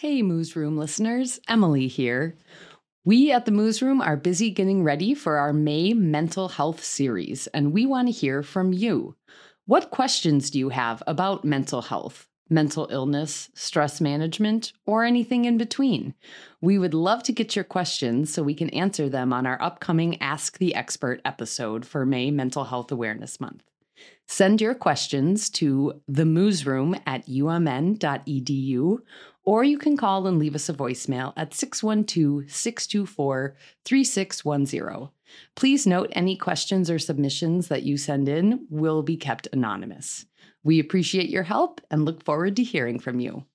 Hey, Moose Room listeners, Emily here. We at the Moose Room are busy getting ready for our May Mental Health series, and we want to hear from you. What questions do you have about mental health, mental illness, stress management, or anything in between? We would love to get your questions so we can answer them on our upcoming Ask the Expert episode for May Mental Health Awareness Month. Send your questions to themoosroom@umn.edu, or you can call and leave us a voicemail at 612-624-3610. Please note any questions or submissions that you send in will be kept anonymous. We appreciate your help and look forward to hearing from you.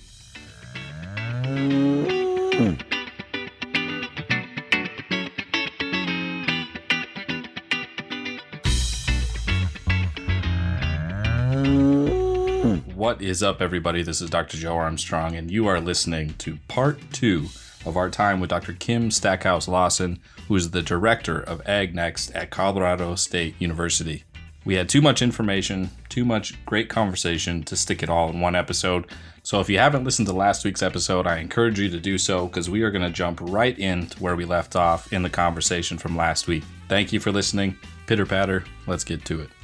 What is up, everybody? This is Dr. Joe Armstrong, and you are listening to part 2 of our time with Dr. Kim Stackhouse Lawson, who is the director of AgNext at Colorado State University. We had too much information, too much great conversation to stick it all in one episode. So if you haven't listened to last week's episode, I encourage you to do so, because we are going to jump right into where we left off in the conversation from last week. Thank you for listening. Pitter patter, let's get to it.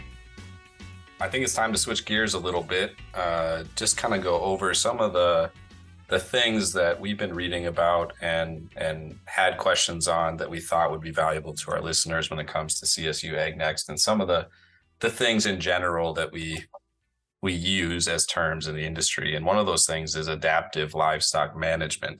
I think it's time to switch gears a little bit, just kind of go over some of the things that we've been reading about and had questions on that we thought would be valuable to our listeners when it comes to CSU AgNext, and some of the things in general that we use as terms in the industry. And one of those things is adaptive livestock management.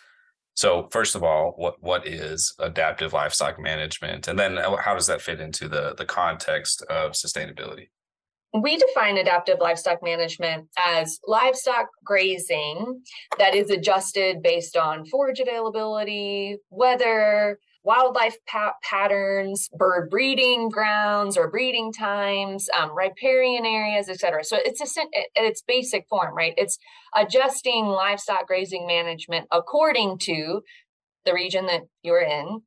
So first of all, what is adaptive livestock management? And then how does that fit into the context of sustainability? We define adaptive livestock management as livestock grazing that is adjusted based on forage availability, weather, wildlife patterns, bird breeding grounds or breeding times, riparian areas, etc. So it's at its basic form, right? It's adjusting livestock grazing management according to the region that you're in,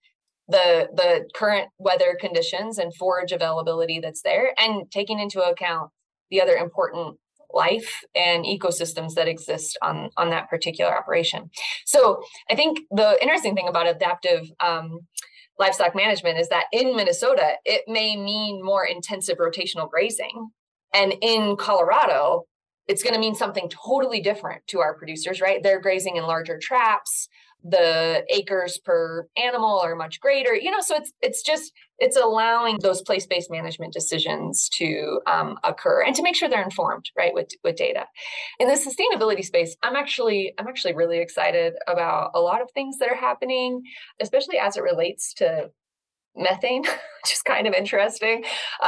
the current weather conditions and forage availability that's there, and taking into account the other important life and ecosystems that exist on that particular operation. So I think the interesting thing about adaptive livestock management is that in Minnesota, it may mean more intensive rotational grazing. And in Colorado, it's going to mean something totally different to our producers, right? They're grazing in larger traps. The acres per animal are much greater, so it's allowing those place-based management decisions to occur and to make sure they're informed, right, with data. In the sustainability space, I'm actually really excited about a lot of things that are happening, especially as it relates to methane, which is kind of interesting,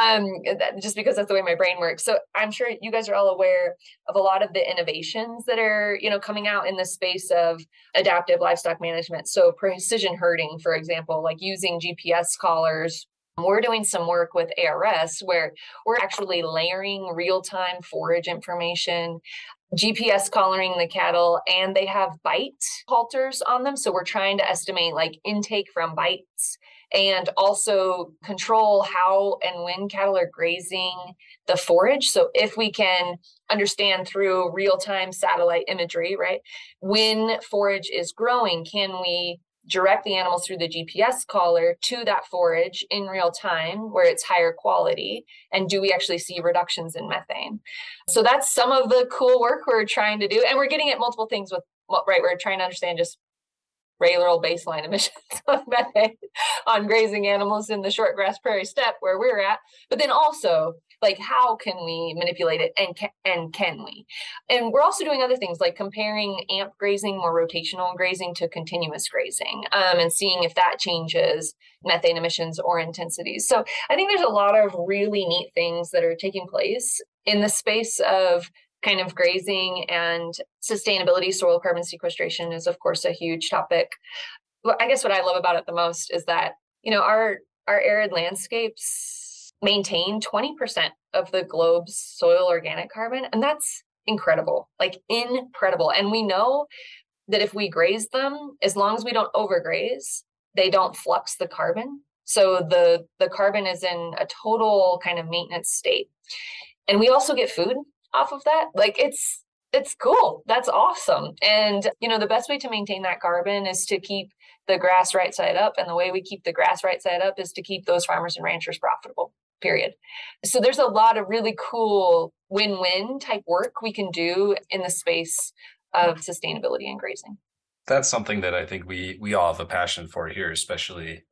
just because that's the way my brain works. So I'm sure you guys are all aware of a lot of the innovations that are, coming out in the space of adaptive livestock management. So precision herding, for example, like using GPS collars. We're doing some work with ARS where we're actually layering real-time forage information, GPS collaring the cattle, and they have bite halters on them. So we're trying to estimate like intake from bites and also control how and when cattle are grazing the forage. So if we can understand through real-time satellite imagery, right, when forage is growing, can we direct the animals through the GPS collar to that forage in real time where it's higher quality? And do we actually see reductions in methane? So that's some of the cool work we're trying to do. And we're getting at multiple things we're trying to understand just regular old baseline emissions of methane on grazing animals in the short grass prairie steppe where we're at, but then also like how can we manipulate it and can we? And we're also doing other things like comparing AMP grazing, more rotational grazing, to continuous grazing, and seeing if that changes methane emissions or intensities. So I think there's a lot of really neat things that are taking place in the space of kind of grazing, and sustainability. Soil carbon sequestration is, of course, a huge topic. But I guess what I love about it the most is that, our arid landscapes maintain 20% of the globe's soil organic carbon. And that's incredible, like incredible. And we know that if we graze them, as long as we don't overgraze, they don't flux the carbon. So the carbon is in a total kind of maintenance state. And we also get food off of that. Like it's it's cool. That's awesome. And, the best way to maintain that carbon is to keep the grass right side up. And the way we keep the grass right side up is to keep those farmers and ranchers profitable, period. So there's a lot of really cool win-win type work we can do in the space of sustainability and grazing. That's something that I think we all have a passion for here, especially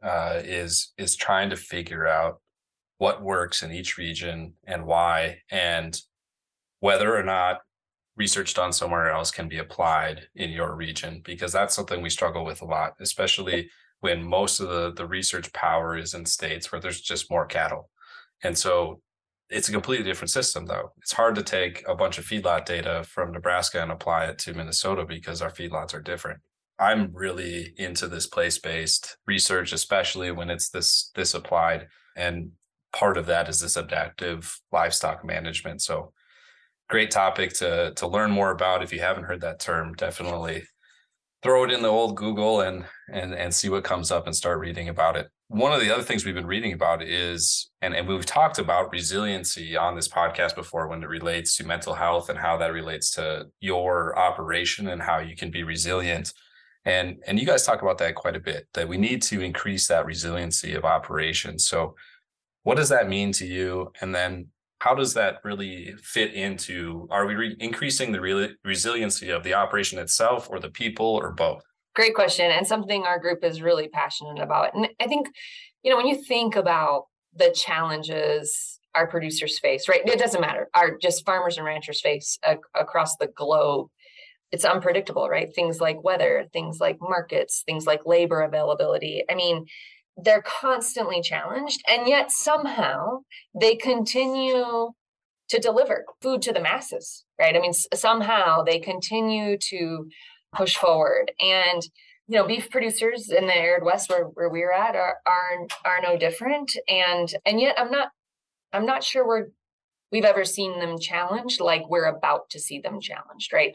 is trying to figure out what works in each region and why, and whether or not research done somewhere else can be applied in your region, because that's something we struggle with a lot, especially when most of the research power is in states where there's just more cattle. And so it's a completely different system, though. It's hard to take a bunch of feedlot data from Nebraska and apply it to Minnesota because our feedlots are different. I'm really into this place-based research, especially when it's this applied. And part of that is this adaptive livestock management. So great topic to learn more about. If you haven't heard that term, definitely throw it in the old Google and see what comes up and start reading about it. One of the other things we've been reading about is, and we've talked about resiliency on this podcast before when it relates to mental health and how that relates to your operation and how you can be resilient. And you guys talk about that quite a bit, that we need to increase that resiliency of operations. So what does that mean to you? And then how does that really fit into, are we increasing the resiliency of the operation itself or the people or both? Great question. And something our group is really passionate about. And I think, when you think about the challenges our producers face, right? It doesn't matter. Our just farmers and ranchers face across the globe. It's unpredictable, right? Things like weather, things like markets, things like labor availability. I mean, they're constantly challenged, and yet somehow they continue to deliver food to the masses, right? I mean, somehow they continue to push forward. And, beef producers in the arid West where we're at are no different. And yet I'm not sure we've ever seen them challenged like we're about to see them challenged, right?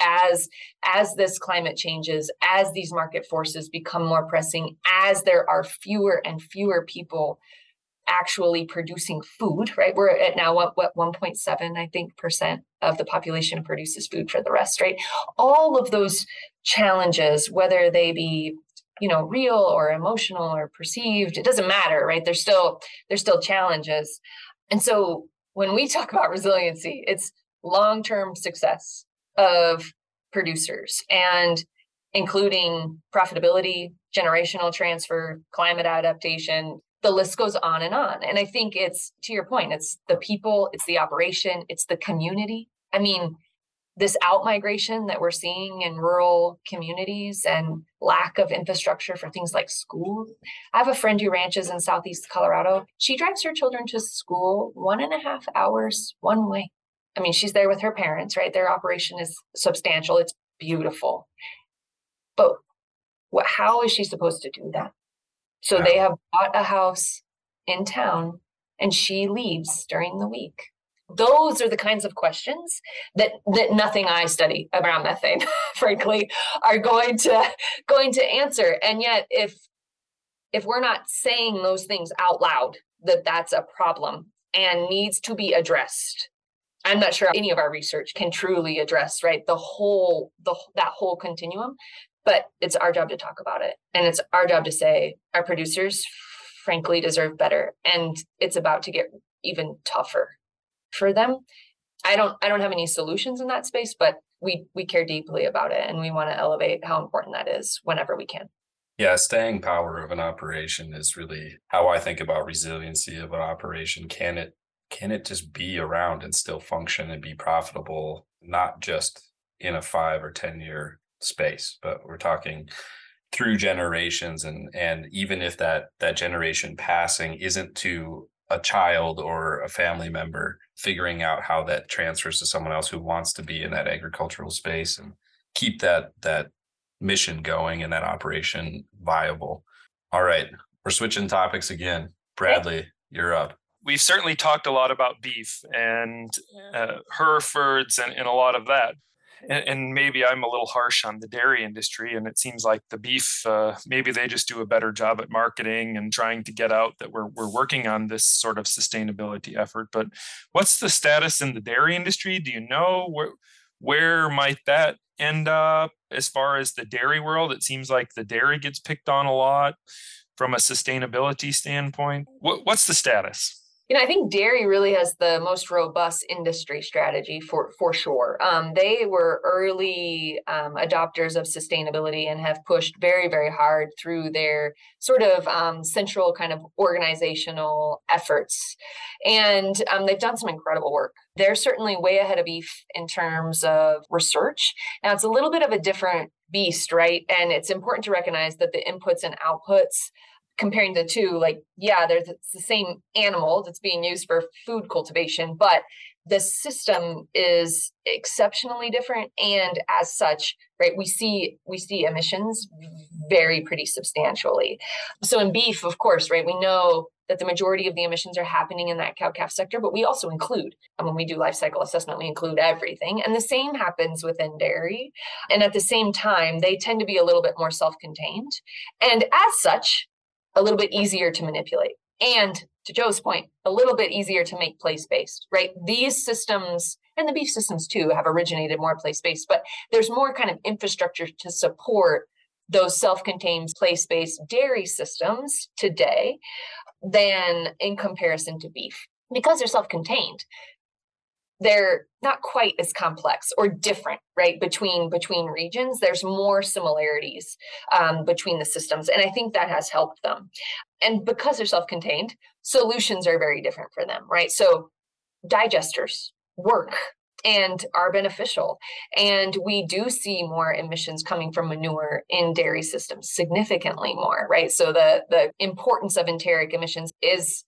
As this climate changes, as these market forces become more pressing, as there are fewer and fewer people actually producing food, right? We're at now what 1.7, I think, % of the population produces food for the rest, right? All of those challenges, whether they be, real or emotional or perceived, it doesn't matter, right? There's still challenges. And so when we talk about resiliency, it's long-term success of producers, and including profitability, generational transfer, climate adaptation. The list goes on. And I think it's, to your point, it's the people, it's the operation, it's the community. I mean, this outmigration that we're seeing in rural communities and lack of infrastructure for things like schools. I have a friend who ranches in Southeast Colorado. She drives her children to school 1.5 hours one way. I mean, she's there with her parents, right? Their operation is substantial. It's beautiful. But how is she supposed to do that? So they have bought a house in town and she leaves during the week. Those are the kinds of questions that nothing I study around methane, frankly, are going to answer. And yet, if we're not saying those things out loud, that's a problem and needs to be addressed, I'm not sure any of our research can truly address, right, that whole continuum. But it's our job to talk about it, and it's our job to say our producers, frankly, deserve better, and it's about to get even tougher for them. I don't have any solutions in that space, but we care deeply about it, and we want to elevate how important that is whenever we can. Yeah, staying power of an operation is really how I think about resiliency of an operation. Can it just be around and still function and be profitable, not just in a 5 or 10 year space, but we're talking through generations, and even if that generation passing isn't to a child or a family member, figuring out how that transfers to someone else who wants to be in that agricultural space and keep that mission going and that operation viable. All right, we're switching topics again. Bradley, you're up. We've certainly talked a lot about beef and Herefords and a lot of that. And maybe I'm a little harsh on the dairy industry, and it seems like the beef, maybe they just do a better job at marketing and trying to get out that we're working on this sort of sustainability effort. But what's the status in the dairy industry? Do you know Where might that end up as far as the dairy world? It seems like the dairy gets picked on a lot from a sustainability standpoint. What's the status? I think dairy really has the most robust industry strategy for sure. They were early adopters of sustainability and have pushed very, very hard through their sort of central kind of organizational efforts. And they've done some incredible work. They're certainly way ahead of beef in terms of research. Now, it's a little bit of a different beast, right? And it's important to recognize that the inputs and outputs, comparing the two, it's the same animal that's being used for food cultivation, but the system is exceptionally different. And as such, right, we see emissions vary pretty substantially. So in beef, of course, right, we know that the majority of the emissions are happening in that cow-calf sector, but we also include, and when we do life cycle assessment, we include everything. And the same happens within dairy. And at the same time, they tend to be a little bit more self-contained. And as such, a little bit easier to manipulate. And to Joe's point, a little bit easier to make place-based, right? These systems, and the beef systems too, have originated more place-based, but there's more kind of infrastructure to support those self-contained place-based dairy systems today than in comparison to beef. Because they're self-contained, they're not quite as complex or different, right? Between regions, there's more similarities between the systems. And I think that has helped them. And because they're self-contained, solutions are very different for them, right? So digesters work and are beneficial. And we do see more emissions coming from manure in dairy systems, significantly more, right? So the importance of enteric emissions is,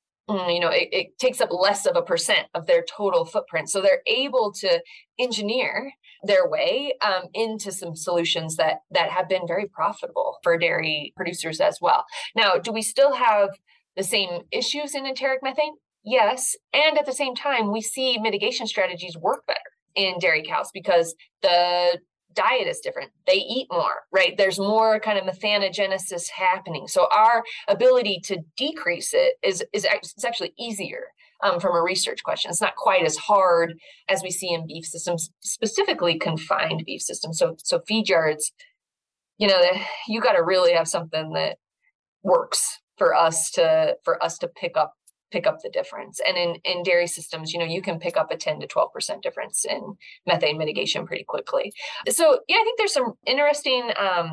it takes up less of a percent of their total footprint. So they're able to engineer their way into some solutions that have been very profitable for dairy producers as well. Now, do we still have the same issues in enteric methane? Yes. And at the same time, we see mitigation strategies work better in dairy cows because the diet is different. They eat more, right? There's more kind of methanogenesis happening. So our ability to decrease it is actually easier from a research question. It's not quite as hard as we see in beef systems, specifically confined beef systems. So feed yards, you got to really have something that works for us to pick up the difference. And in dairy systems, you can pick up a 10 to 12% difference in methane mitigation pretty quickly. So yeah, I think there's some interesting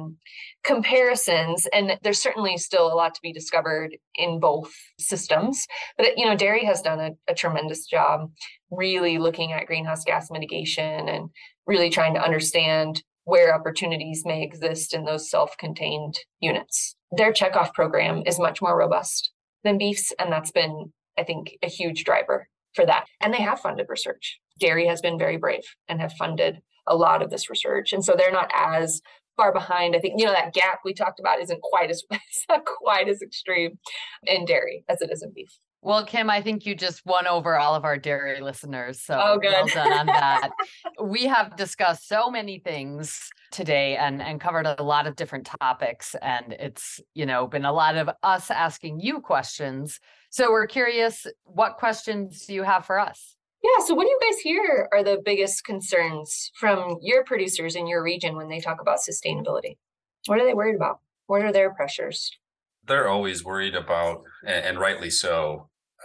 comparisons, and there's certainly still a lot to be discovered in both systems. But dairy has done a tremendous job really looking at greenhouse gas mitigation and really trying to understand where opportunities may exist in those self-contained units. Their checkoff program is much more robust than beef's, and that's been, I think, a huge driver for that. And they have funded research. Dairy has been very brave and have funded a lot of this research, and so they're not as far behind. I think that gap we talked about it's not quite as extreme in dairy as it is in beef. Well, Kim, I think you just won over all of our dairy listeners. So well done on that. We have discussed so many things today and covered a lot of different topics. And it's, been a lot of us asking you questions. So we're curious, what questions do you have for us? Yeah. So what do you guys hear are the biggest concerns from your producers in your region when they talk about sustainability? What are they worried about? What are their pressures? They're always worried about, and rightly so,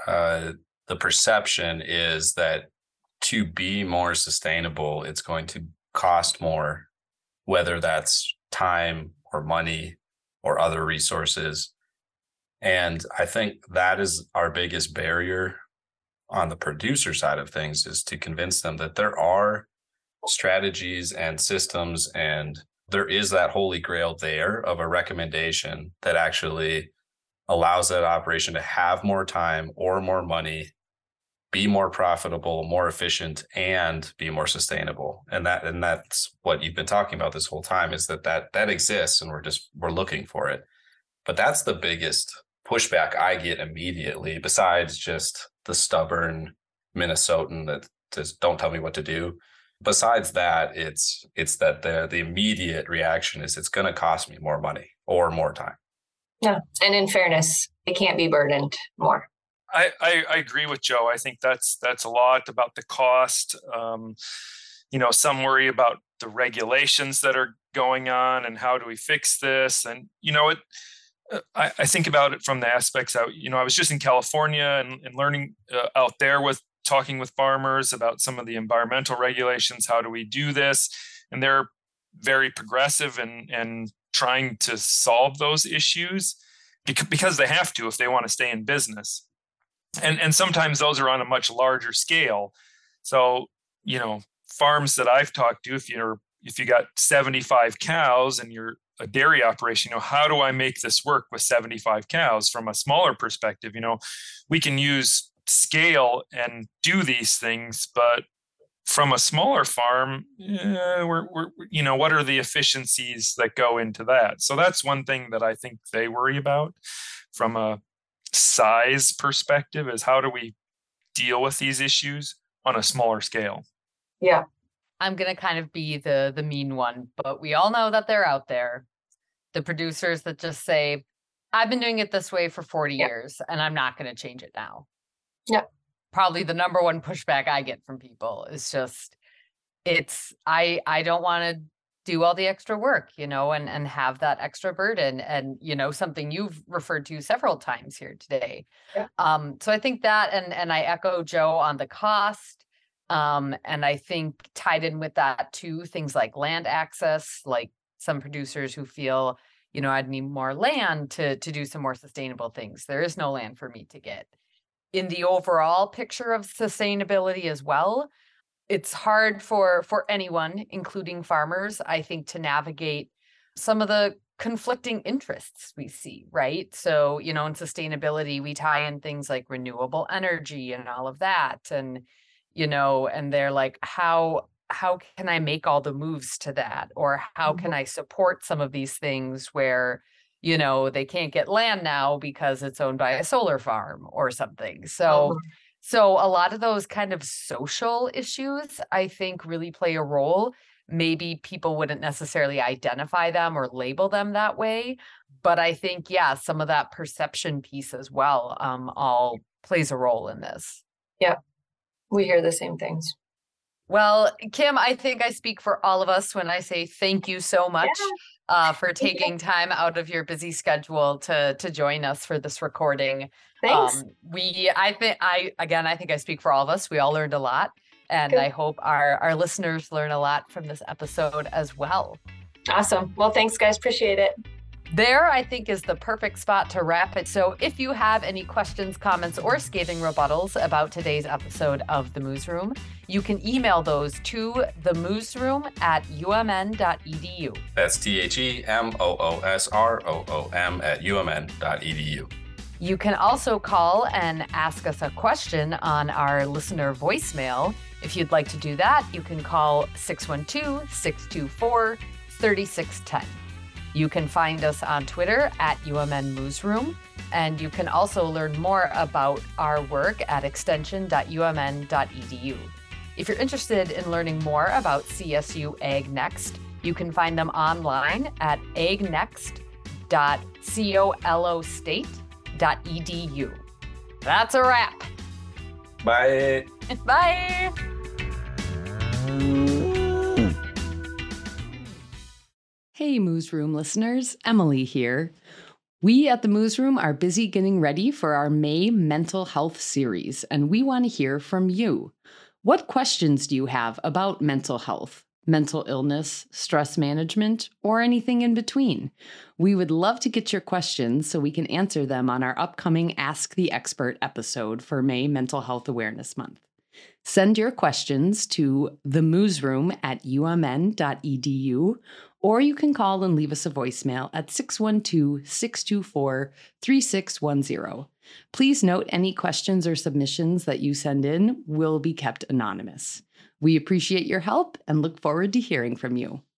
the perception is that to be more sustainable, it's going to cost more, whether that's time or money or other resources. And I think that is our biggest barrier on the producer side of things, is to convince them that there are strategies and systems, and there is that holy grail there of a recommendation that actually allows that operation to have more time or more money, be more profitable, more efficient, and be more sustainable. And that's what you've been talking about this whole time, is that exists, and we're looking for it. But that's the biggest pushback I get immediately, besides just the stubborn Minnesotan that just don't tell me what to do. Besides that, it's that the immediate reaction is it's going to cost me more money or more time. Yeah. And in fairness, they can't be burdened more. I agree with Joe. I think that's a lot about the cost. some worry about the regulations that are going on and how do we fix this? And, I think about it from the aspects out, I was just in California and learning out there with talking with farmers about some of the environmental regulations. How do we do this? And they're very progressive and trying to solve those issues because they have to if they want to stay in business. And sometimes those are on a much larger scale. So, farms that I've talked to, if you got 75 cows and you're a dairy operation, how do I make this work with 75 cows? From a smaller perspective, we can use scale and do these things, but from a smaller farm, what are the efficiencies that go into that? So that's one thing that I think they worry about from a size perspective, is how do we deal with these issues on a smaller scale? Yeah. I'm going to kind of be the mean one, but we all know that they're out there. The producers that just say, I've been doing it this way for 40 years and I'm not going to change it now. Yeah. Probably the number one pushback I get from people is just, I don't want to do all the extra work, and have that extra burden, and, something you've referred to several times here today. Yeah. So I think that, and I echo Joe on the cost. And I think tied in with that too, things like land access, like some producers who feel, I'd need more land to do some more sustainable things. There is no land for me to get. In the overall picture of sustainability as well, it's hard for anyone, including farmers, I think, to navigate some of the conflicting interests we see, right? So, in sustainability, we tie in things like renewable energy and all of that. And, and they're like, how can I make all the moves to that? Or how can I support some of these things where, they can't get land now because it's owned by a solar farm or something. So a lot of those kind of social issues, I think, really play a role. Maybe people wouldn't necessarily identify them or label them that way. But I think, some of that perception piece as well, all plays a role in this. Yeah, we hear the same things. Well, Kim, I think I speak for all of us when I say thank you so much for taking time out of your busy schedule to join us for this recording. Thanks. I think I speak for all of us. We all learned a lot, and I hope our listeners learn a lot from this episode as well. Awesome. Well, thanks, guys. Appreciate it. There, I think, is the perfect spot to wrap it. So if you have any questions, comments, or scathing rebuttals about today's episode of The Moose Room, you can email those to themooseroom@umn.edu. That's THEMOOSROOM@umn.edu. You can also call and ask us a question on our listener voicemail. If you'd like to do that, you can call 612-624-3610. You can find us on Twitter @UMN Newsroom, and you can also learn more about our work at extension.umn.edu. If you're interested in learning more about CSU Ag Next, you can find them online at agnext.colostate.edu. That's a wrap. Bye. Bye. Hey, Moose Room listeners, Emily here. We at the Moose Room are busy getting ready for our May Mental Health series, and we want to hear from you. What questions do you have about mental health, mental illness, stress management, or anything in between? We would love to get your questions so we can answer them on our upcoming Ask the Expert episode for May Mental Health Awareness Month. Send your questions to themooseroom@umn.edu, or you can call and leave us a voicemail at 612-624-3610. Please note any questions or submissions that you send in will be kept anonymous. We appreciate your help and look forward to hearing from you.